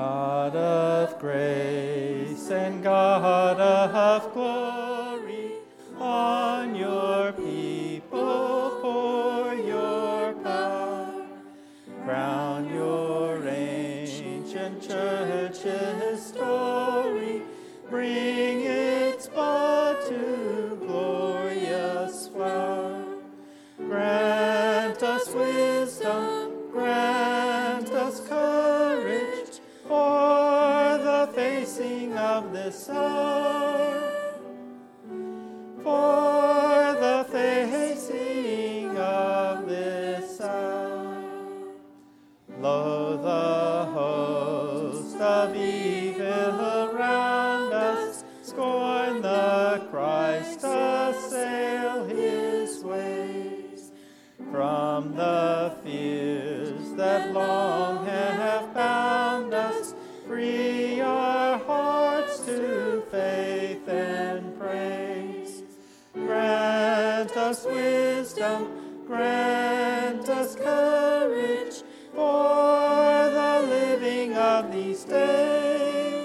God of grace and God of glory, on your people pour your power. Crown your ancient church's story, bring its bud to glorious flower. Grant us wisdom, grant us courage for the facing of this hour. For the facing of this hour. Lo, the host of evil around us scorn the Christ, assail his ways. From the fears that long have bound us, free our hearts to faith and praise. Grant us wisdom, grant us courage for the living of these days.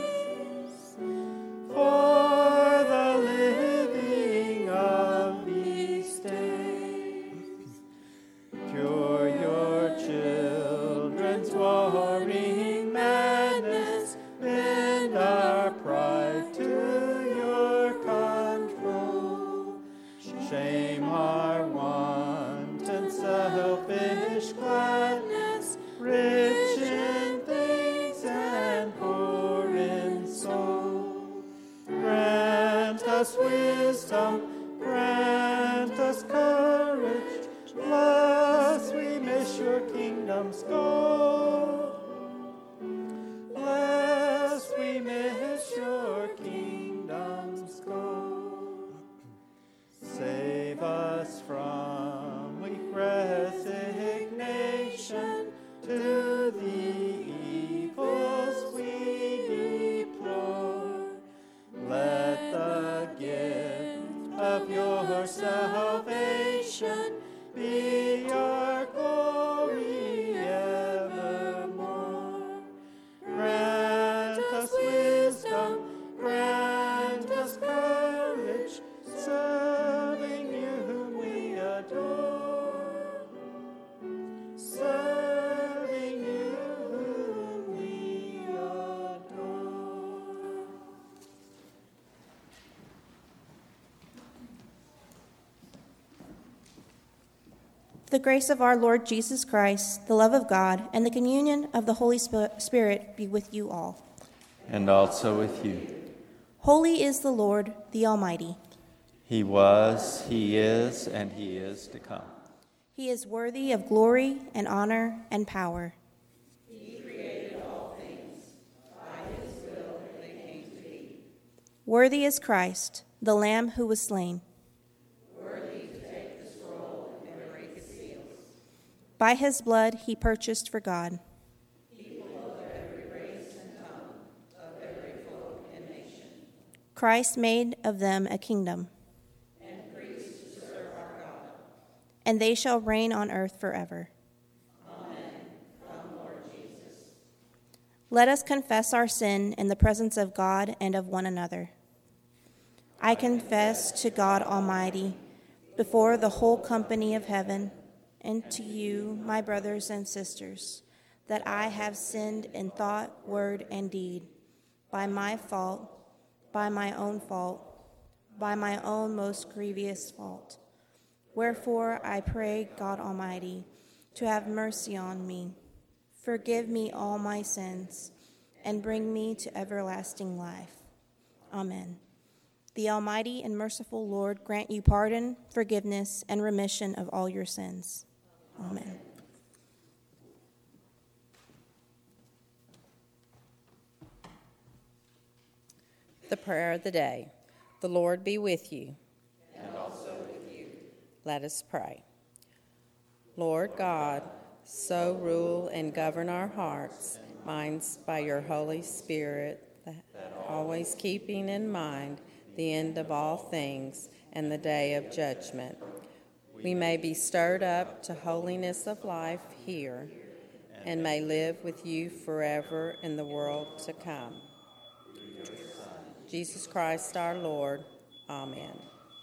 For the living of these days. Cure your children's warring madness, bend our pride to your control. Shame our wanton selfish gladness, rich in things and poor in soul. Grant us wisdom, grant us courage, lest we miss your kingdom's goal. Lest we miss your kingdom's goal. Save us from weak resignation to the evils we deplore. Let the gift of your salvation be our glory evermore. Grant us wisdom, grant us courage, serving you whom we adore. Serving you whom we adore. The grace of our Lord Jesus Christ, the love of God, and the communion of the Holy Spirit be with you all. And also with you. Holy is the Lord, the Almighty. He was, he is, and he is to come. He is worthy of glory and honor and power. He created all things. By his will they came to be. Worthy is Christ, the Lamb who was slain. Worthy to take the scroll and break its seals. By his blood he purchased for God People of every race and tongue, of every folk and nation. Christ made of them a kingdom, And priests to serve our God. and they shall reign on earth forever. Amen. Come, Lord Jesus. Let us confess our sin in the presence of God and of one another. I confess to God Almighty, before the whole company of heaven, and to you, my brothers and sisters, that I have sinned in thought, word, and deed, by my fault, by my own fault, by my own most grievous fault. Wherefore I pray God Almighty to have mercy on me, forgive me all my sins, and bring me to everlasting life. Amen. The Almighty and merciful Lord grant you pardon, forgiveness, and remission of all your sins. Amen. The prayer of the day. The Lord be with you. And also with you. Let us pray. Lord God, so rule and govern our hearts, minds by your Holy Spirit, that always keeping in mind the end of all things and the day of judgment, we may be stirred up to holiness of life here and may live with you forever in the world to come. Jesus Christ our Lord. Amen.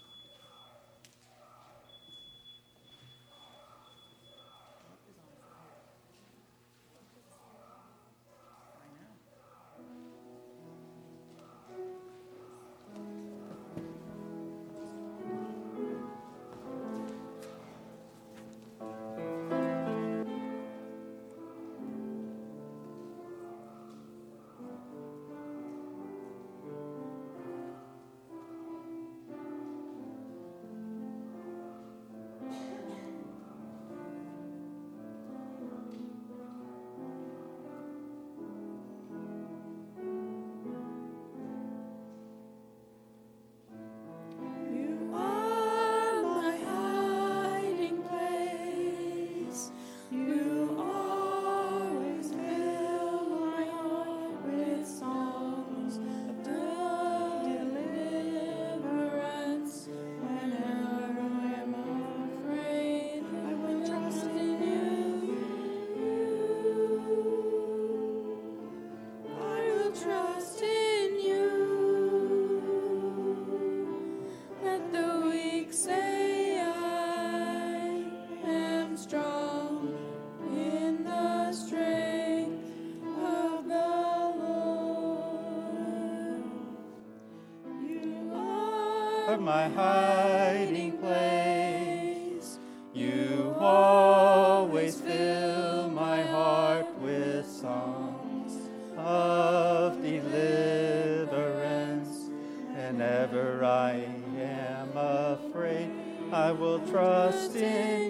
My hiding place, you always fill my heart with songs of deliverance. Whenever I am afraid, I will trust in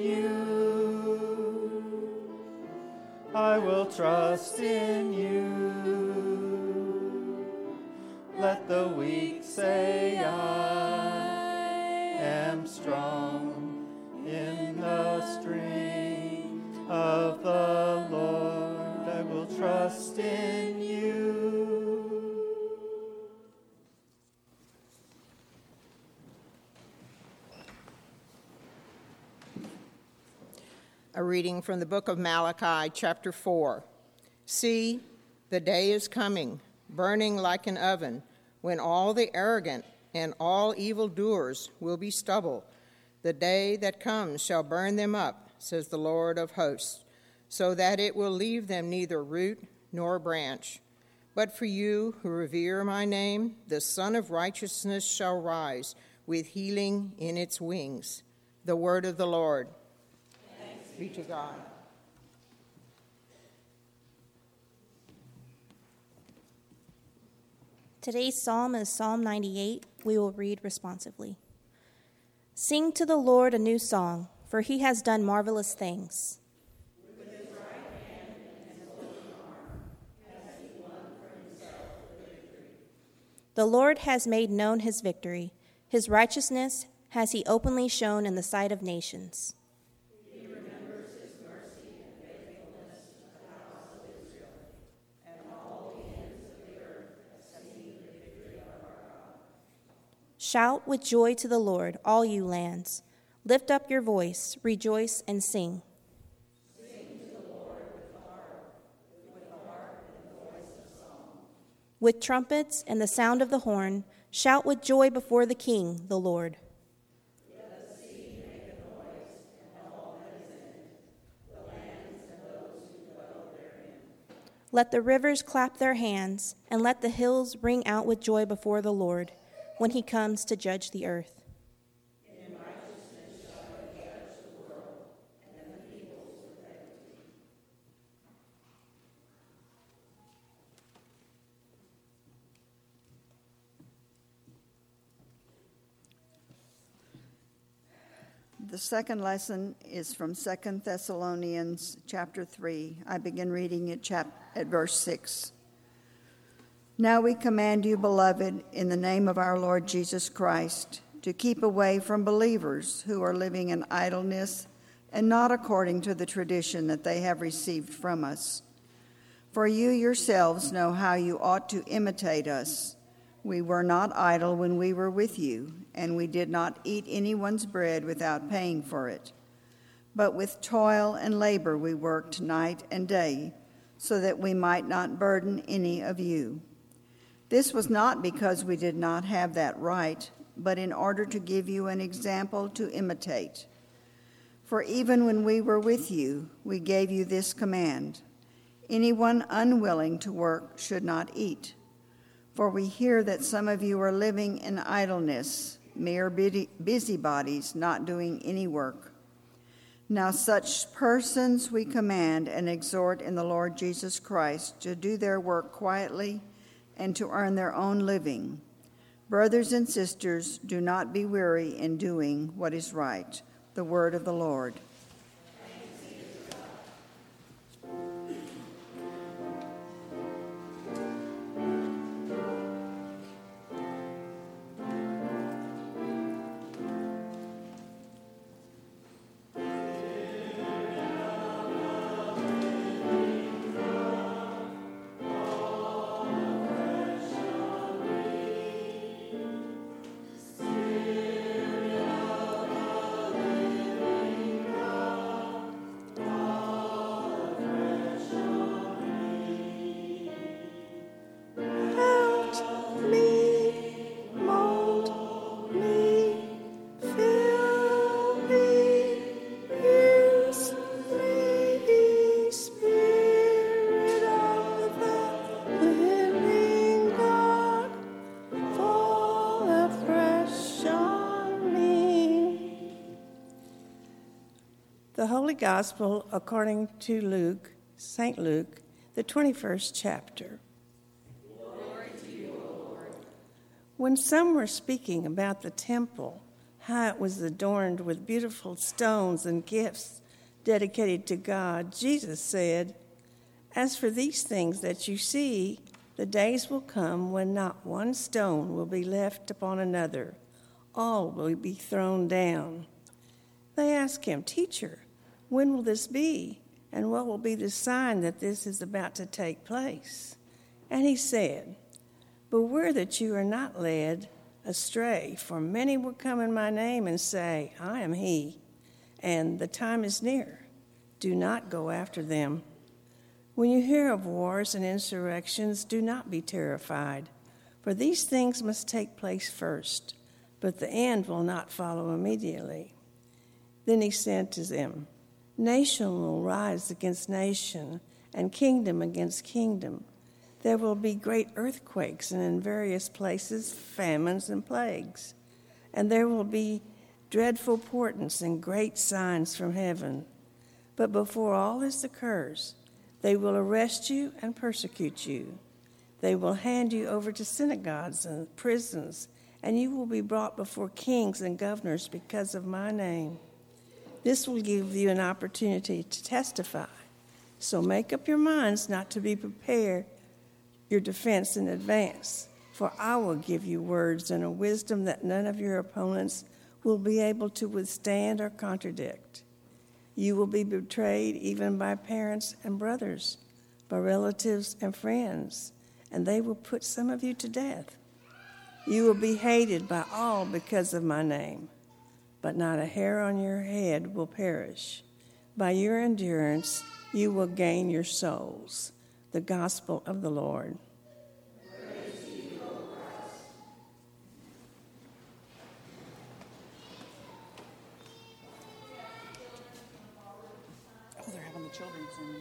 you. I will trust in you. Let the weak say I am strong in the strength of the Lord. I will trust in you. A reading from the book of Malachi, chapter 4. See, the day is coming, burning like an oven, when all the arrogant and all evildoers will be stubble. The day that comes shall burn them up, says the Lord of hosts, so that it will leave them neither root nor branch. But for you who revere my name, the Son of Righteousness shall rise with healing in its wings. The word of the Lord. Thanks be to God. Today's psalm is Psalm 98. We will read responsively. Sing to the Lord a new song, for he has done marvelous things. With his right hand and his holy arm has he won for himself the victory. The Lord has made known his victory. His righteousness has he openly shown in the sight of nations. He remembers his mercy and faithfulness to the house of Israel, and all the ends of the earth have seen the victory of our God. Shout with joy to the Lord, all you lands. Lift up your voice, rejoice and sing. Sing to the Lord with the harp and the voice of song. With trumpets and the sound of the horn, shout with joy before the King, the Lord. Let the sea make a noise, and all that is in it, the lands and those who dwell therein. Let the rivers clap their hands, and let the hills ring out with joy before the Lord, when he comes to judge the earth. In righteousness shall he judge the world, and the peoples with equity. The second lesson is from 2 Thessalonians chapter 3. I begin reading at verse 6. Now we command you, beloved, in the name of our Lord Jesus Christ, to keep away from believers who are living in idleness and not according to the tradition that they have received from us. For you yourselves know how you ought to imitate us. We were not idle when we were with you, and we did not eat anyone's bread without paying for it. But with toil and labor we worked night and day, so that we might not burden any of you. This was not because we did not have that right, but in order to give you an example to imitate. For even when we were with you, we gave you this command: anyone unwilling to work should not eat. For we hear that some of you are living in idleness, mere busybodies, not doing any work. Now such persons we command and exhort in the Lord Jesus Christ to do their work quietly and to earn their own living. Brothers and sisters, do not be weary in doing what is right. The word of the Lord. The Holy Gospel according to Luke, St. Luke, the 21st chapter. Glory to you, O Lord. When some were speaking about the temple, how it was adorned with beautiful stones and gifts dedicated to God, Jesus said, "As for these things that you see, the days will come when not one stone will be left upon another. All will be thrown down." They asked him, "Teacher, when will this be? And what will be the sign that this is about to take place?" And he said, "Beware that you are not led astray, for many will come in my name and say, 'I am he,' and the time is near. Do not go after them. When you hear of wars and insurrections, do not be terrified, for these things must take place first, but the end will not follow immediately." Then he said to them, "Nation will rise against nation, and kingdom against kingdom. There will be great earthquakes, and in various places famines and plagues. And there will be dreadful portents and great signs from heaven. But before all this occurs, they will arrest you and persecute you. They will hand you over to synagogues and prisons, and you will be brought before kings and governors because of my name. This will give you an opportunity to testify. So make up your minds not to be prepared your defense in advance, for I will give you words and a wisdom that none of your opponents will be able to withstand or contradict. You will be betrayed even by parents and brothers, by relatives and friends, and they will put some of you to death. You will be hated by all because of my name, but not a hair on your head will perish. By your endurance, you will gain your souls." The Gospel of the Lord. Praise to you, O Christ. Oh, they're having the children's sermon.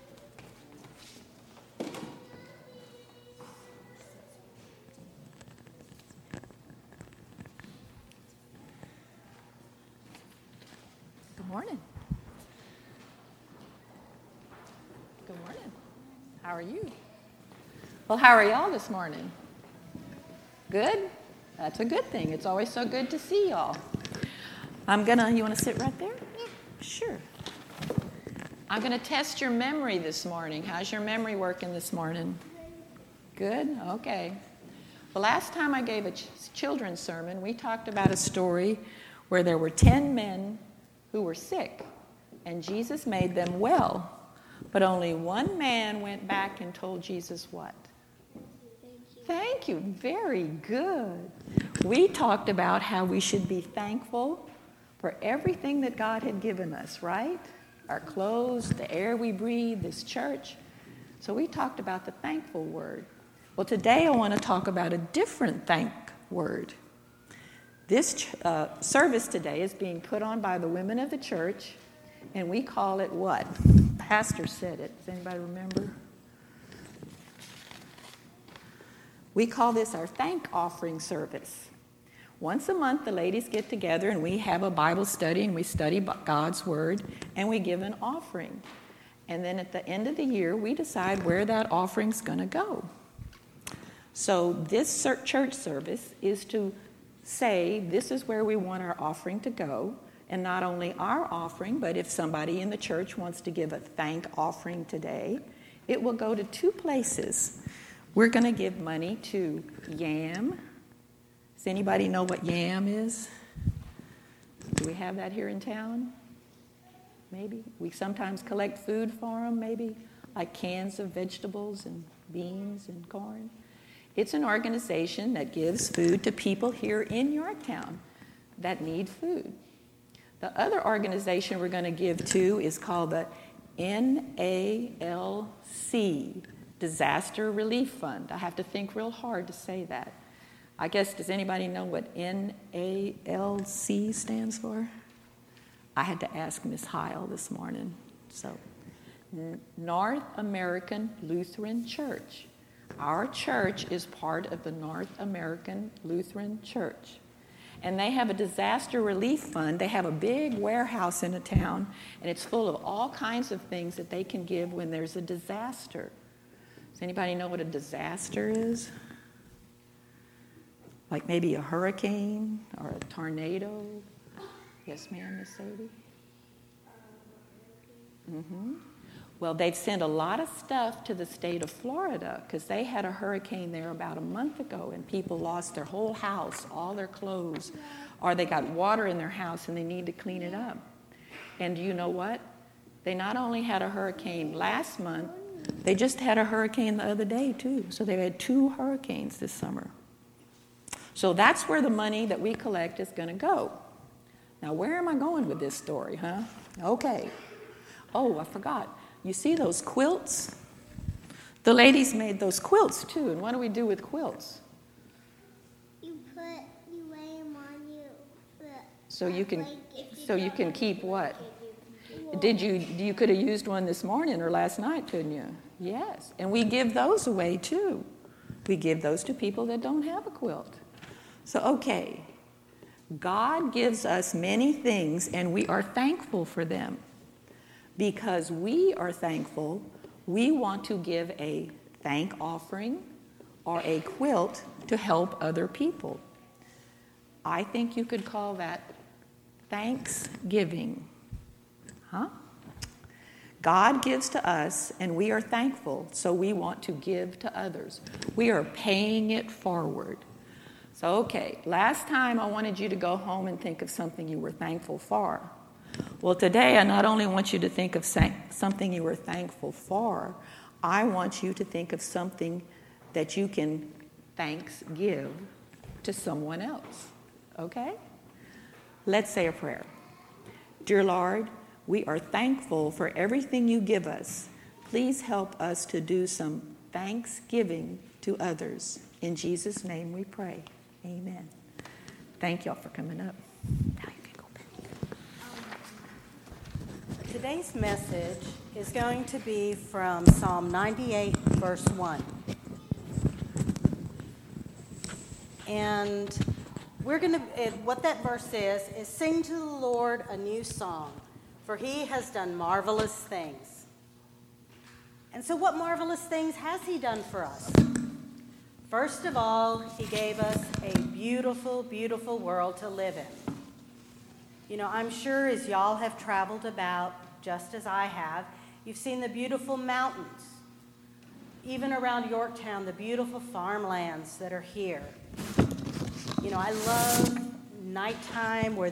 Good morning. Good morning. How are you? Well, how are y'all this morning? Good? That's a good thing. It's always so good to see y'all. You want to sit right there? Yeah, sure. I'm going to test your memory this morning. How's your memory working this morning? Good? Okay. The last time I gave a children's sermon, we talked about a story where there were 10 men who were sick, and Jesus made them well. But only one man went back and told Jesus what? Thank you. Very good. We talked about how we should be thankful for everything that God had given us, right? Our clothes, the air we breathe, this church. So we talked about the thankful word. Well, today I want to talk about a different thank word. This service today is being put on by the women of the church, and we call it what? Pastor said it. Does anybody remember? We call this our thank offering service. Once a month, the ladies get together and we have a Bible study and we study God's Word and we give an offering. And then at the end of the year, we decide where that offering's going to go. So this church service is to say this is where we want our offering to go. And not only our offering, but if somebody in the church wants to give a thank offering today, it will go to two places. We're going to give money to YAM. Does anybody know what YAM is? Do we have that here in town? Maybe. We sometimes collect food for them, maybe, like cans of vegetables and beans and corn. It's an organization that gives food to people here in Yorktown that need food. The other organization we're going to give to is called the NALC, Disaster Relief Fund. I have to think real hard to say that. I guess, does anybody know what NALC stands for? I had to ask Miss Heil this morning. So, North American Lutheran Church. Our church is part of the North American Lutheran Church. And they have a disaster relief fund. They have a big warehouse in a town, and it's full of all kinds of things that they can give when there's a disaster. Does anybody know what a disaster is? Like maybe a hurricane or a tornado? Yes, ma'am, Miss Sadie? Mm-hmm. Well, they've sent a lot of stuff to the state of Florida because they had a hurricane there about a month ago and people lost their whole house, all their clothes, or they got water in their house and they need to clean it up. And do you know what? They not only had a hurricane last month, they just had a hurricane the other day too. So they've had 2 hurricanes this summer. So that's where the money that we collect is going to go. Now, where am I going with this story, huh? Okay. Oh, I forgot. You see those quilts? The ladies made those quilts, too. And what do we do with quilts? You lay them on you. So you can keep what? You could have used one this morning or last night, couldn't you? Yes. And we give those away, too. We give those to people that don't have a quilt. So, okay, God gives us many things, and we are thankful for them. Because we are thankful, we want to give a thank offering or a quilt to help other people. I think you could call that thanksgiving. Huh? God gives to us, and we are thankful, so we want to give to others. We are paying it forward. So, okay, last time I wanted you to go home and think of something you were thankful for. Well, today I not only want you to think of something you were thankful for, I want you to think of something that you can give to someone else. Okay? Let's say a prayer. Dear Lord, we are thankful for everything you give us. Please help us to do some thanksgiving to others. In Jesus' name we pray. Amen. Thank y'all for coming up. Now you can go back. Today's message is going to be from Psalm 98, verse 1. And what that verse is sing to the Lord a new song, for he has done marvelous things. And so what marvelous things has he done for us? First of all, he gave us a beautiful, beautiful world to live in. You know, I'm sure as y'all have traveled about, just as I have, you've seen the beautiful mountains. Even around Yorktown, the beautiful farmlands that are here. You know, I love nighttime where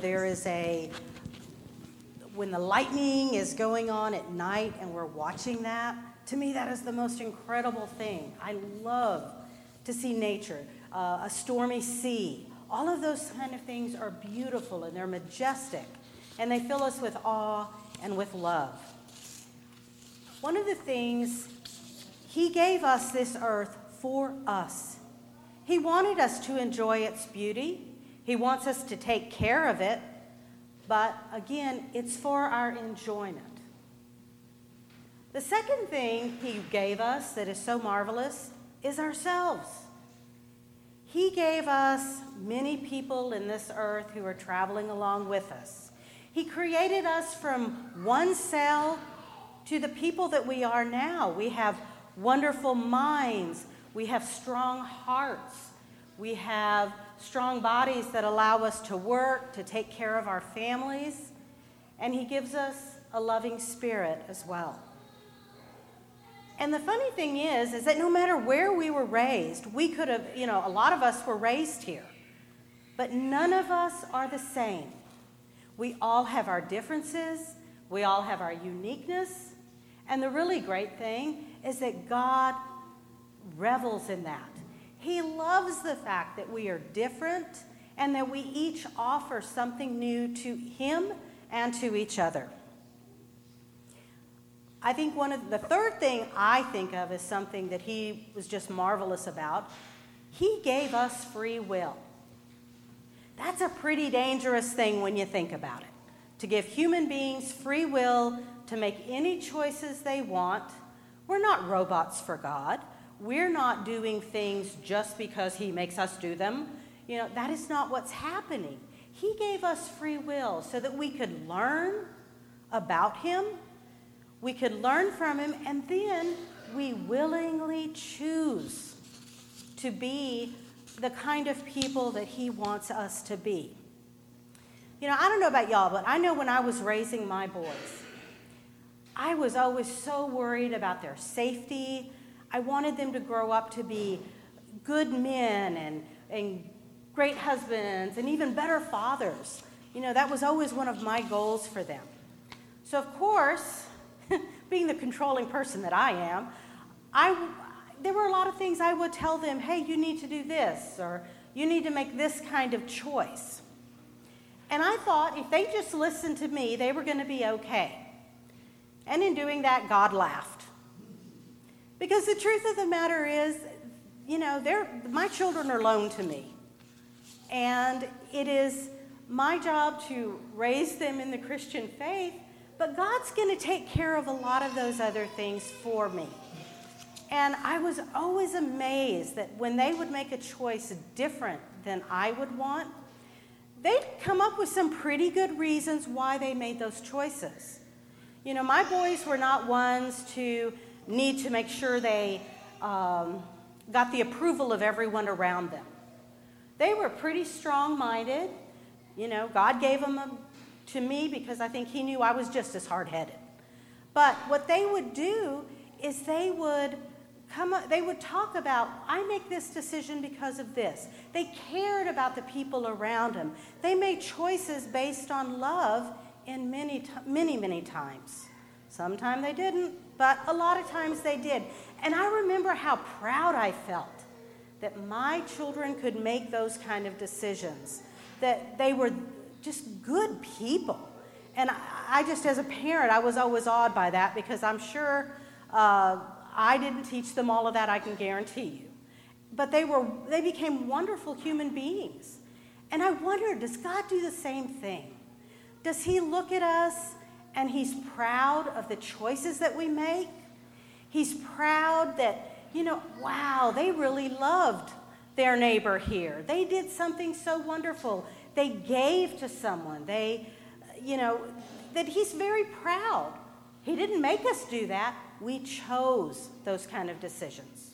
when the lightning is going on at night and we're watching that. To me, that is the most incredible thing. I love to see nature, a stormy sea, All of those kind of things are beautiful and they're majestic, and they fill us with awe and with love. One of the things, he gave us this earth for us. He wanted us to enjoy its beauty. He wants us to take care of it, but again, it's for our enjoyment. The second thing he gave us that is so marvelous is ourselves. He gave us many people in this earth who are traveling along with us. He created us from one cell to the people that we are now. We have wonderful minds. We have strong hearts. We have strong bodies that allow us to work, to take care of our families. And he gives us a loving spirit as well. And the funny thing is that no matter where we were raised, we could have, a lot of us were raised here, but none of us are the same. We all have our differences. We all have our uniqueness. And the really great thing is that God revels in that. He loves the fact that we are different and that we each offer something new to him and to each other. I think the third thing I think of as something that he was just marvelous about, he gave us free will. That's a pretty dangerous thing when you think about it. To give human beings free will to make any choices they want. We're not robots for God. We're not doing things just because he makes us do them. That is not what's happening. He gave us free will so that we could learn about him. We could learn from him, and then we willingly choose to be the kind of people that he wants us to be. I don't know about y'all, but I know when I was raising my boys, I was always so worried about their safety. I wanted them to grow up to be good men and great husbands and even better fathers. That was always one of my goals for them. So, of course, being the controlling person that I am, there were a lot of things I would tell them, hey, you need to do this, or you need to make this kind of choice. And I thought if they just listened to me, they were going to be okay. And in doing that, God laughed. Because the truth of the matter is, my children are loaned to me. And it is my job to raise them in the Christian faith, but God's going to take care of a lot of those other things for me. And I was always amazed that when they would make a choice different than I would want, they'd come up with some pretty good reasons why they made those choices. My boys were not ones to need to make sure they got the approval of everyone around them. They were pretty strong-minded. God gave them to me because I think he knew I was just as hard-headed. But what they would do is they would talk about, I make this decision because of this. They cared about the people around them. They made choices based on love in many, many times. Sometimes they didn't, but a lot of times they did. And I remember how proud I felt that my children could make those kind of decisions, that they were just good people. And I just, as a parent, I was always awed by that because I'm sure I didn't teach them all of that, I can guarantee you. But they became wonderful human beings. And I wonder, does God do the same thing? Does he look at us and he's proud of the choices that we make? He's proud that, wow, they really loved their neighbor here. They did something so wonderful. They gave to someone. That he's very proud. He didn't make us do that. We chose those kind of decisions.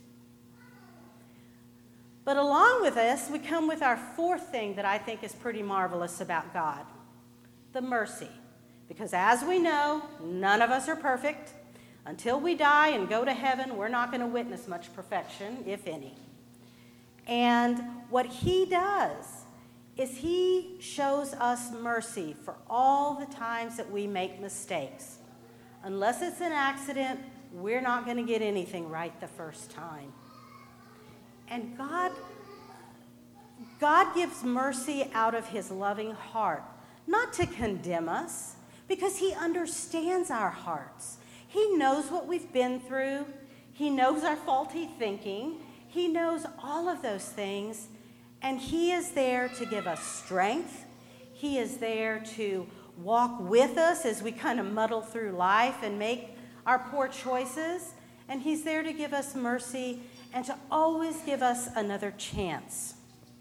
But along with this, we come with our fourth thing that I think is pretty marvelous about God, the mercy. Because as we know, none of us are perfect. Until we die and go to heaven, we're not going to witness much perfection, if any. And what he does is he shows us mercy for all the times that we make mistakes. Unless it's an accident, we're not going to get anything right the first time. And God God gives mercy out of his loving heart, not to condemn us, because he understands our hearts. He knows what we've been through. He knows our faulty thinking. He knows all of those things, and he is there to give us strength. He is there to walk with us as we kind of muddle through life and make our poor choices. And he's there to give us mercy and to always give us another chance.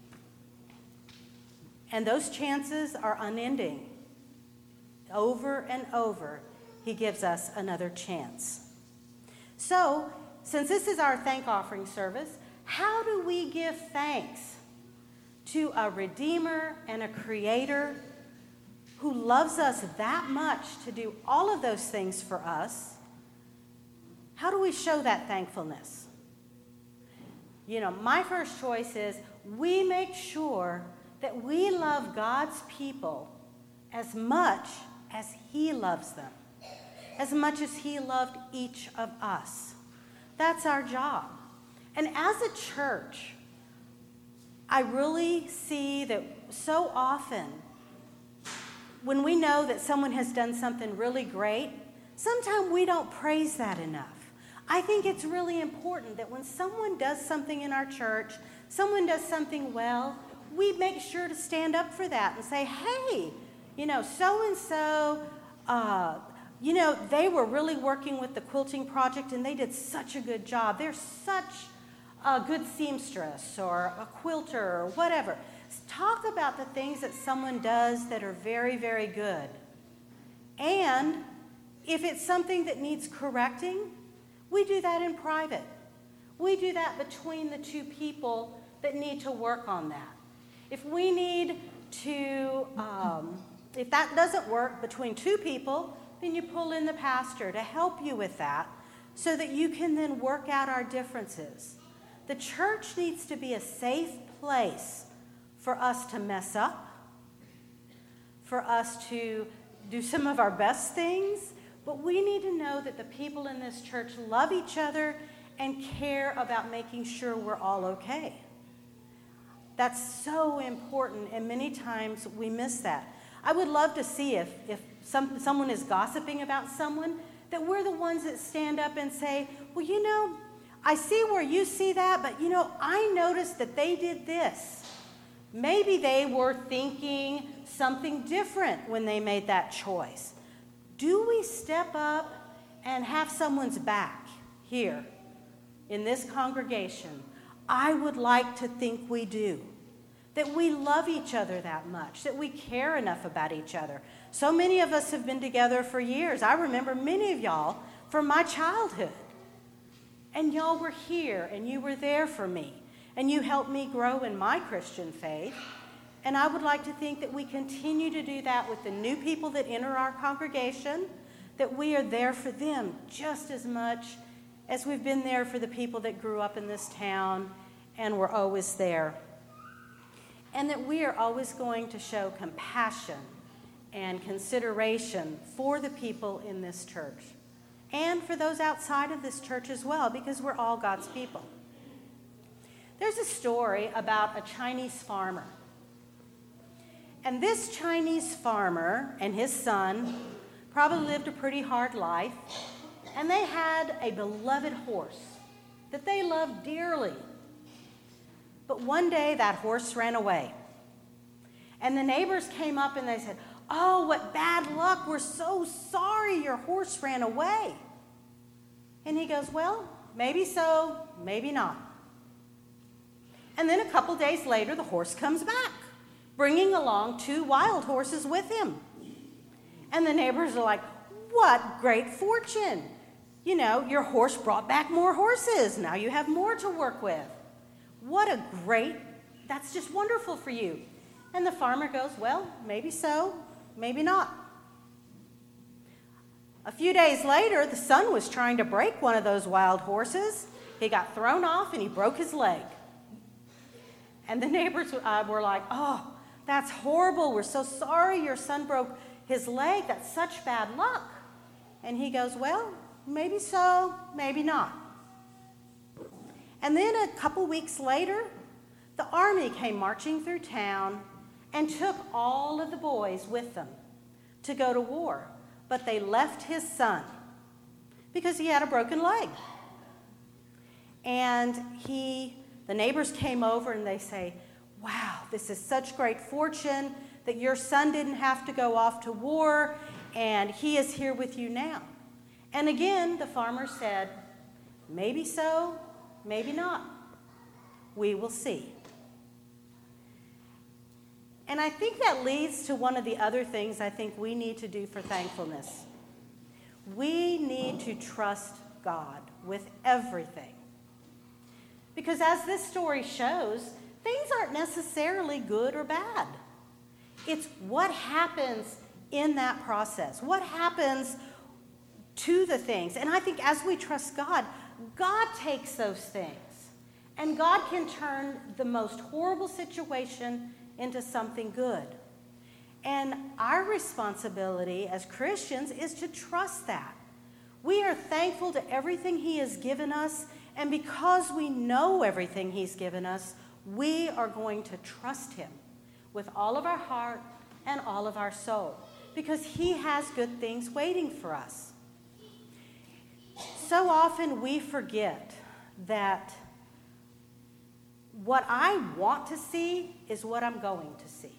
And those chances are unending. Over and over, he gives us another chance. So, since this is our thank offering service, how do we give thanks to a Redeemer and a Creator who loves us that much to do all of those things for us? How do we show that thankfulness? My first choice is we make sure that we love God's people as much as he loves them, as much as he loved each of us. That's our job. And as a church, I really see that so often when we know that someone has done something really great, sometimes we don't praise that enough. I think it's really important that when someone does something in our church, someone does something well, we make sure to stand up for that and say, hey, so-and-so, they were really working with the quilting project and they did such a good job. They're such a good seamstress or a quilter or whatever. Talk about the things that someone does that are very, very good. And if it's something that needs correcting, we do that in private. We do that between the two people that need to work on that. If we need to, if that doesn't work between two people, then you pull in the pastor to help you with that so that you can then work out our differences. The church needs to be a safe place for us to mess up, for us to do some of our best things, but we need to know that the people in this church love each other and care about making sure we're all okay. That's so important, and many times we miss that. I would love to see if someone is gossiping about someone, that we're the ones that stand up and say, well, I see where you see that, but, I noticed that they did this. Maybe they were thinking something different when they made that choice. Do we step up and have someone's back here in this congregation? I would like to think we do. That we love each other that much, that we care enough about each other. So many of us have been together for years. I remember many of y'all from my childhood. And y'all were here, and you were there for me. And you helped me grow in my Christian faith. And I would like to think that we continue to do that with the new people that enter our congregation, that we are there for them just as much as we've been there for the people that grew up in this town and were always there. And that we are always going to show compassion and consideration for the people in this church and for those outside of this church as well, because we're all God's people. There's a story about a Chinese farmer. And this Chinese farmer and his son probably lived a pretty hard life, and they had a beloved horse that they loved dearly. But one day that horse ran away. And the neighbors came up and they said, oh, what bad luck. We're so sorry your horse ran away. And he goes, well, maybe so, maybe not. And then a couple days later, the horse comes back, bringing along 2 wild horses with him. And the neighbors are like, what great fortune. Your horse brought back more horses. Now you have more to work with. That's just wonderful for you. And the farmer goes, well, maybe so, maybe not. A few days later, the son was trying to break one of those wild horses. He got thrown off and he broke his leg. And the neighbors were like, oh, that's horrible. We're so sorry your son broke his leg. That's such bad luck. And he goes, well, maybe so, maybe not. And then a couple weeks later, the army came marching through town and took all of the boys with them to go to war, but they left his son because he had a broken leg. And the neighbors came over and they say, wow, this is such great fortune that your son didn't have to go off to war, and he is here with you now. And again, the farmer said, maybe so, maybe not. We will see. And I think that leads to one of the other things I think we need to do for thankfulness. We need to trust God with everything. Because as this story shows, things aren't necessarily good or bad. It's what happens in that process. What happens to the things. And I think as we trust God, God takes those things. And God can turn the most horrible situation into something good. And our responsibility as Christians is to trust that. We are thankful to everything He has given us, and because we know everything He's given us, we are going to trust Him with all of our heart and all of our soul, because He has good things waiting for us. So often we forget that what I want to see is what I'm going to see.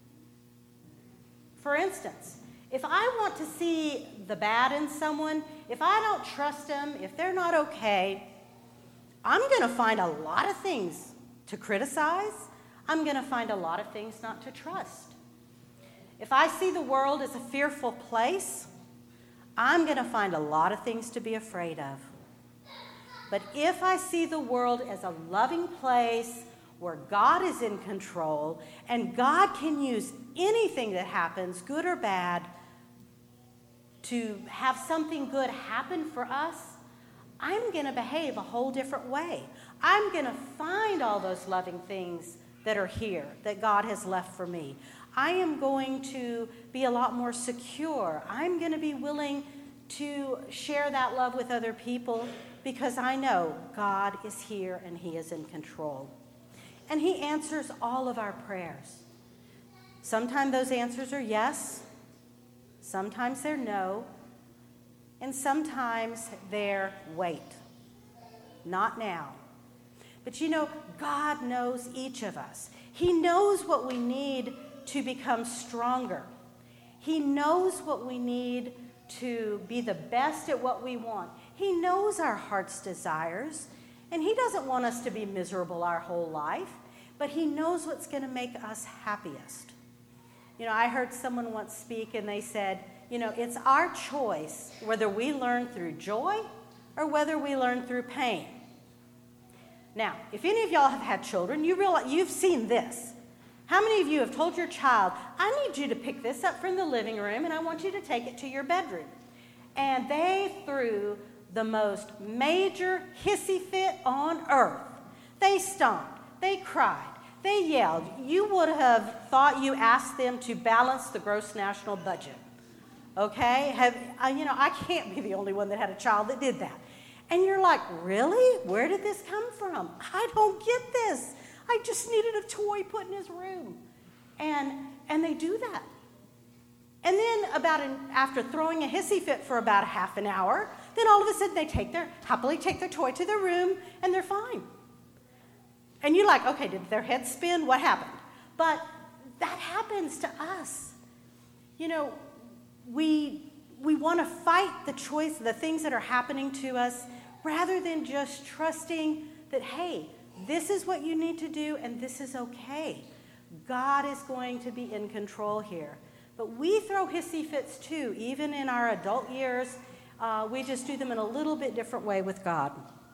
For instance, if I want to see the bad in someone, if I don't trust them, if they're not okay, I'm going to find a lot of things to criticize. I'm going to find a lot of things not to trust. If I see the world as a fearful place, I'm going to find a lot of things to be afraid of. But if I see the world as a loving place where God is in control and God can use anything that happens, good or bad, to have something good happen for us, I'm going to behave a whole different way. I'm going to find all those loving things that are here that God has left for me. I am going to be a lot more secure. I'm going to be willing to share that love with other people because I know God is here and He is in control. And He answers all of our prayers. Sometimes those answers are yes, sometimes they're no, and sometimes they're wait, not now. But you know, God knows each of us. He knows what we need to become stronger. He knows what we need to be the best at what we want. He knows our heart's desires, and He doesn't want us to be miserable our whole life, but He knows what's going to make us happiest. You know, I heard someone once speak, and they said, you know, it's our choice whether we learn through joy or whether we learn through pain. Now, if any of y'all have had children, you realize you've seen this. How many of you have told your child, I need you to pick this up from the living room and I want you to take it to your bedroom? And they threw the most major hissy fit on earth. They stomped, they cried, they yelled. You would have thought you asked them to balance the gross national budget. Okay? I can't be the only one that had a child that did that. And you're like, really? Where did this come from? I don't get this. I just needed a toy put in his room. And they do that. And then after throwing a hissy fit for about a half an hour, then all of a sudden they happily take their toy to their room and they're fine. And you're like, okay, did their head spin? What happened? But that happens to us. You know, we want to fight the things that are happening to us, rather than just trusting that, hey, this is what you need to do and this is okay. God is going to be in control here. But we throw hissy fits too, even in our adult years. We just do them in a little bit different way with God.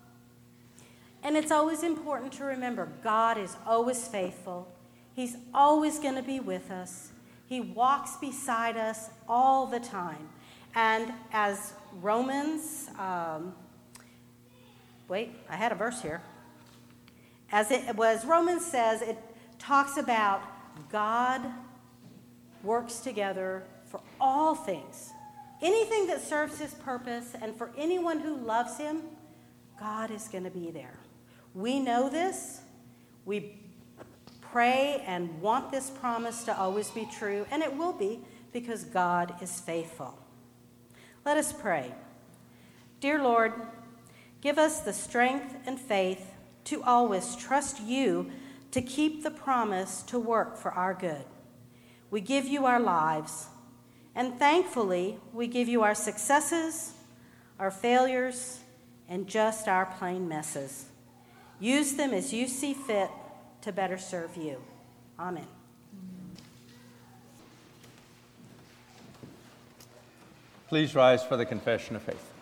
And it's always important to remember, God is always faithful. He's always going to be with us. He walks beside us all the time. And as Romans, I had a verse here. Romans says, it talks about God works together for all things. Anything that serves His purpose, and for anyone who loves Him, God is going to be there. We know this. We pray and want this promise to always be true, and it will be because God is faithful. Let us pray. Dear Lord, give us the strength and faith to always trust you to keep the promise to work for our good. We give you our lives, and thankfully, we give you our successes, our failures, and just our plain messes. Use them as you see fit to better serve you. Amen. Please rise for the confession of faith.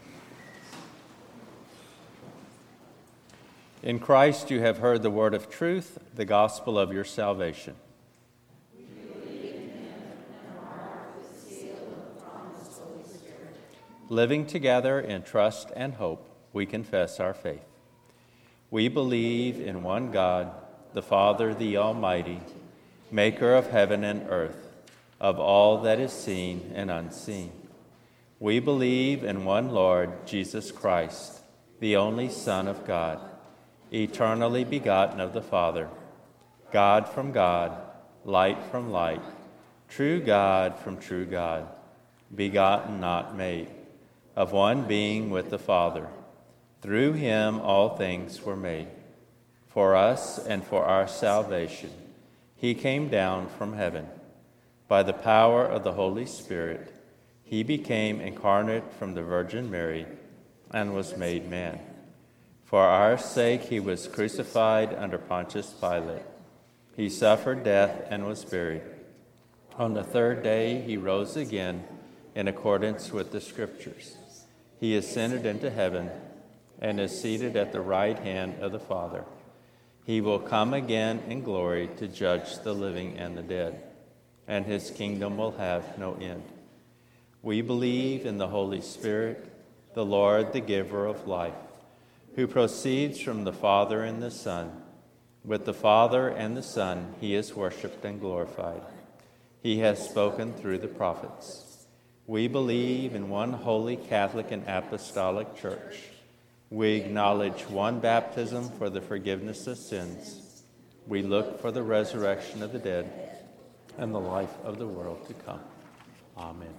In Christ you have heard the word of truth, the gospel of your salvation. We believe in him and are marked with the seal of the promised Holy Spirit. Living together in trust and hope, we confess our faith. We believe in one God, the Father, the Almighty, maker of heaven and earth, of all that is seen and unseen. We believe in one Lord, Jesus Christ, the only Son of God, eternally begotten of the Father, God from God, light from light, true God from true God, begotten, not made, of one being with the Father. Through him all things were made. For us and for our salvation, he came down from heaven. By the power of the Holy Spirit, he became incarnate from the Virgin Mary and was made man. For our sake he was crucified under Pontius Pilate. He suffered death and was buried. On the third day he rose again in accordance with the Scriptures. He ascended into heaven and is seated at the right hand of the Father. He will come again in glory to judge the living and the dead, and his kingdom will have no end. We believe in the Holy Spirit, the Lord, the giver of life, who proceeds from the Father and the Son. With the Father and the Son he is worshipped and glorified. He has spoken through the prophets. We believe in one holy Catholic and Apostolic Church. We acknowledge one baptism for the forgiveness of sins. We look for the resurrection of the dead and the life of the world to come. Amen.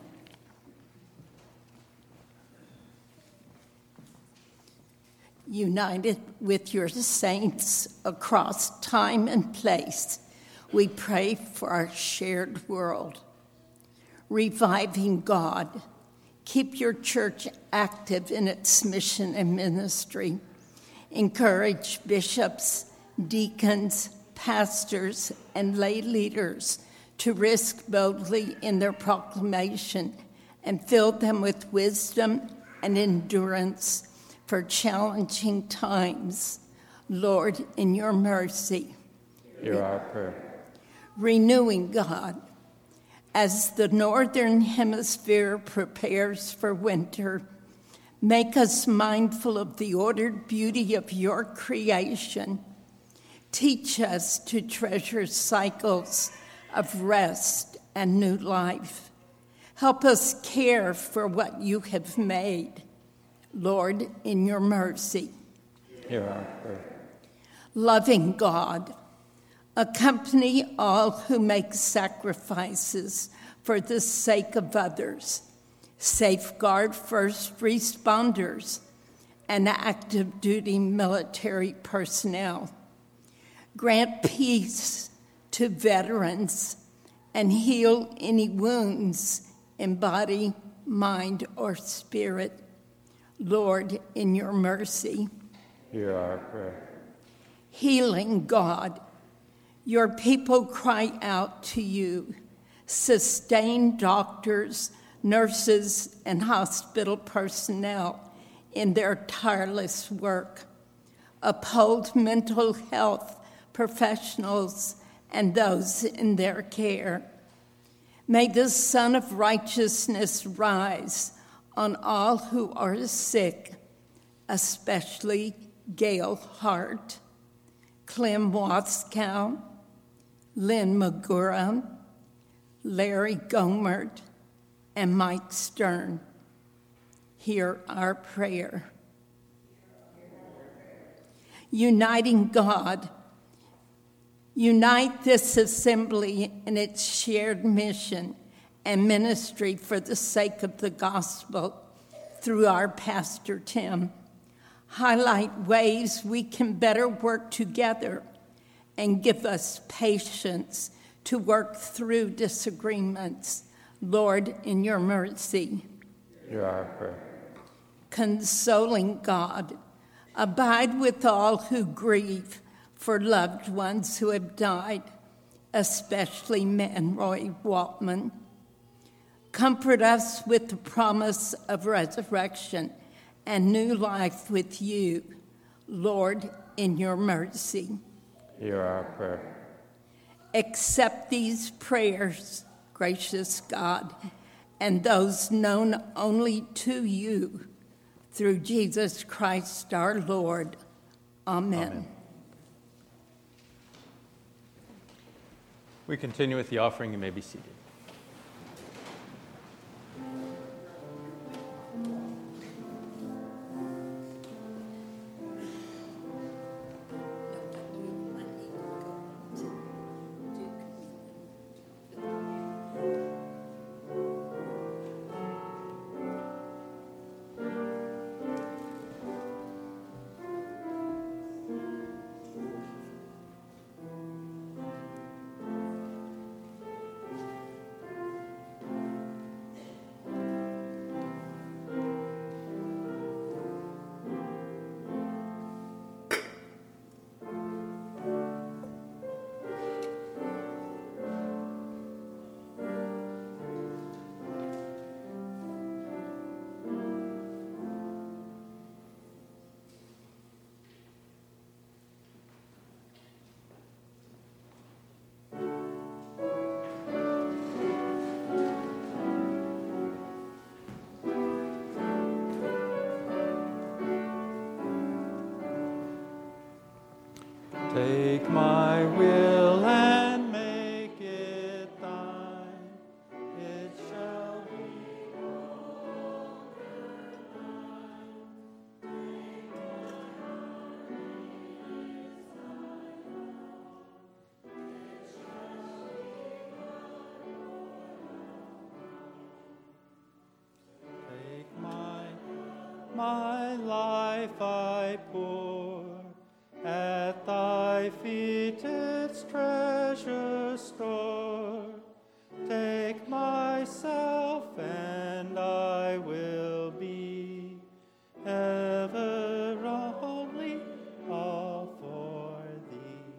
United with your saints across time and place, we pray for our shared world. Reviving God, keep your church active in its mission and ministry. Encourage bishops, deacons, pastors, and lay leaders to risk boldly in their proclamation and fill them with wisdom and endurance for challenging times. Lord, in your mercy, hear our prayer. Renewing God, as the northern hemisphere prepares for winter, make us mindful of the ordered beauty of your creation. Teach us to treasure cycles of rest and new life. Help us care for what you have made. Lord, in your mercy, hear our prayer. Loving God, accompany all who make sacrifices for the sake of others. Safeguard first responders and active duty military personnel. Grant peace to veterans and heal any wounds in body, mind, or spirit. Lord, in your mercy, hear our prayer. Healing God, your people cry out to you. Sustain doctors, nurses, and hospital personnel in their tireless work. Uphold mental health professionals and those in their care. May the Sun of Righteousness rise on all who are sick, especially Gail Hart, Clem Waskow, Lynn Magura, Larry Gomert, and Mike Stern. Hear our prayer. Uniting God, Unite this assembly in its shared mission and ministry for the sake of the gospel through our Pastor Tim. Highlight ways we can better work together and give us patience to work through disagreements. Lord, in your mercy. Hear our prayer. Consoling God, abide with all who grieve for loved ones who have died, especially Manroy Waltman. Comfort us with the promise of resurrection and new life with you, Lord, in your mercy. Hear our prayer. Accept these prayers, gracious God, and those known only to you, through Jesus Christ our Lord. Amen. Amen. We continue with the offering. You may be seated. Take my will and make it thine. It shall be all Take my life I pour at thy feet, its treasure store. Take myself, and I will be ever only all for thee.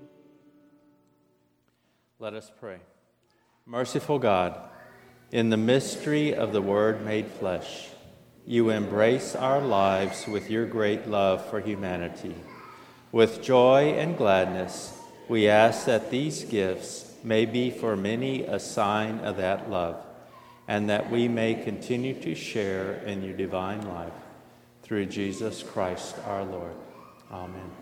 Let us pray. Merciful God, in the mystery of the Word made flesh, you embrace our lives with your great love for humanity. With joy and gladness, we ask that these gifts may be for many a sign of that love, and that we may continue to share in your divine life. Through Jesus Christ our Lord. Amen.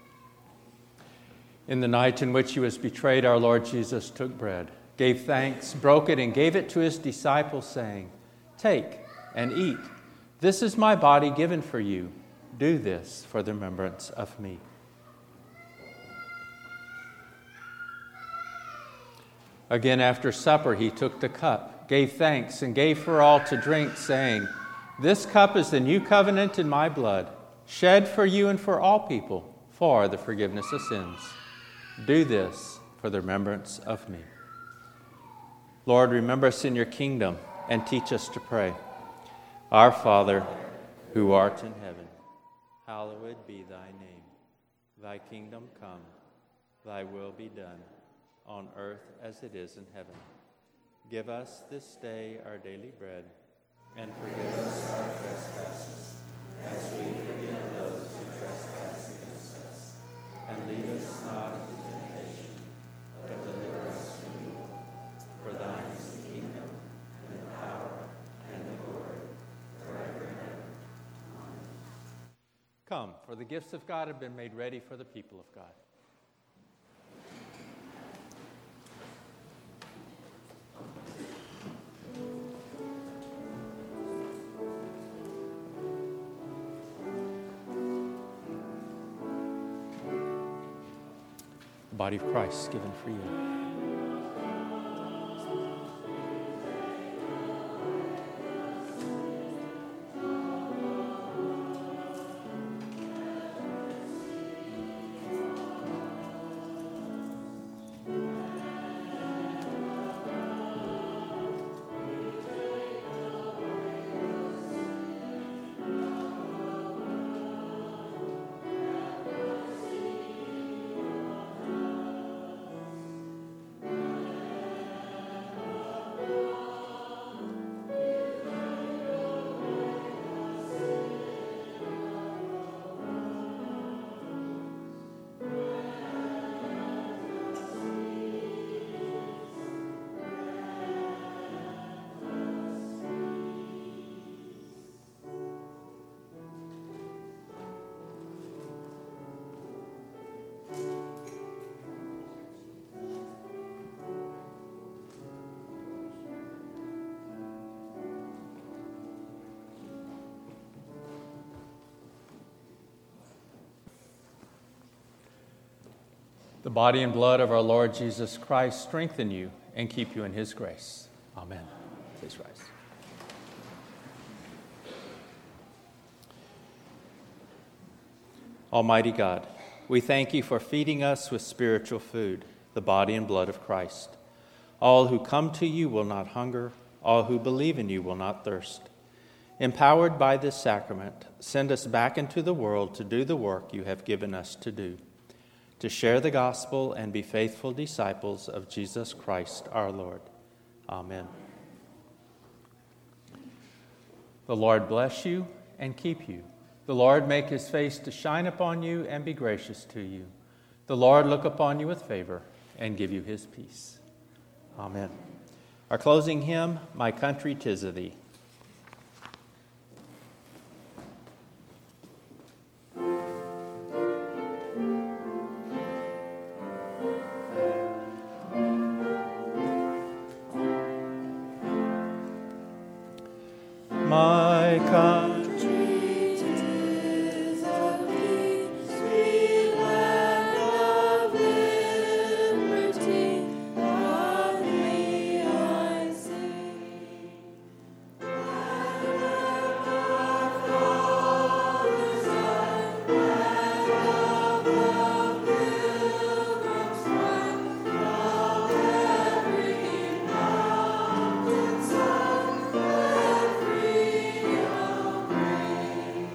In the night in which he was betrayed, our Lord Jesus took bread, gave thanks, broke it, and gave it to his disciples, saying, "Take and eat. This is my body given for you. Do this for the remembrance of me." Again, after supper, he took the cup, gave thanks, and gave for all to drink, saying, "This cup is the new covenant in my blood, shed for you and for all people, for the forgiveness of sins. Do this for the remembrance of me." Lord, remember us in your kingdom and teach us to pray. Our Father, who art in heaven, hallowed be thy name. Thy kingdom come, thy will be done, on earth as it is in heaven. Give us this day our daily bread, and forgive us our trespasses, as we forgive those who trespass against us. And lead us not into temptation, but deliver us from evil. For thine is the kingdom, and the power, and the glory, forever and ever. Amen. Come, for the gifts of God have been made ready for the people of God. body of Christ given for you. The body and blood of our Lord Jesus Christ strengthen you and keep you in his grace. Amen. Please rise. Almighty God, we thank you for feeding us with spiritual food, the body and blood of Christ. All who come to you will not hunger. All who believe in you will not thirst. Empowered by this sacrament, send us back into the world to do the work you have given us to do, to share the gospel and be faithful disciples of Jesus Christ our Lord. Amen. The Lord bless you and keep you. The Lord make his face to shine upon you and be gracious to you. The Lord look upon you with favor and give you his peace. Amen. Our closing hymn, My Country 'Tis of Thee. My country, 'tis of thee, sweet land of liberty, of thee I sing. Land of our fathers' land, land of the pilgrim's pride, of every mountain side, where freedom reigns.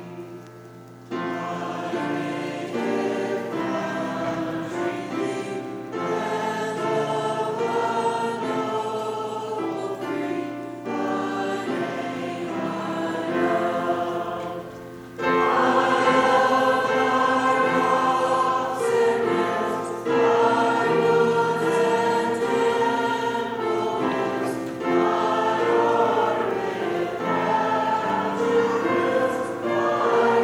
I native country thee, land of the noble free, thy name I love. Thy of our rocks and hills, thy woods and temple hills, thy ornate pageant hills, thy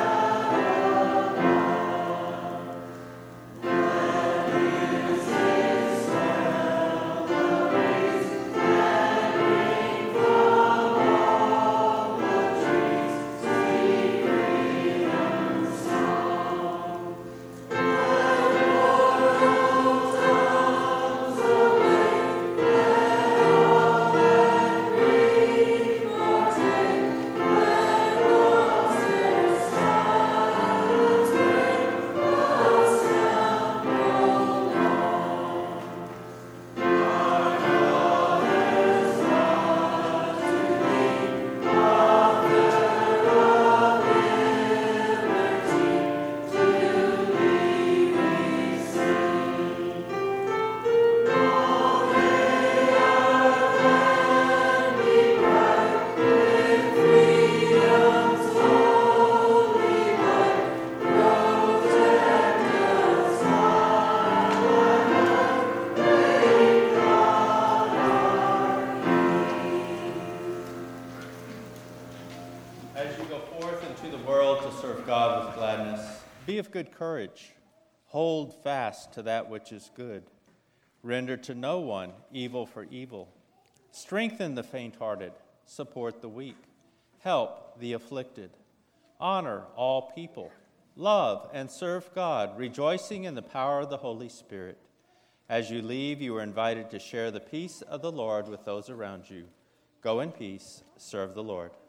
As you go forth into the world to serve God with gladness, be of good courage. Hold fast to that which is good. Render to no one evil for evil. Strengthen the faint-hearted. Support the weak. Help the afflicted. Honor all people. Love and serve God, rejoicing in the power of the Holy Spirit. As you leave, you are invited to share the peace of the Lord with those around you. Go in peace, serve the Lord.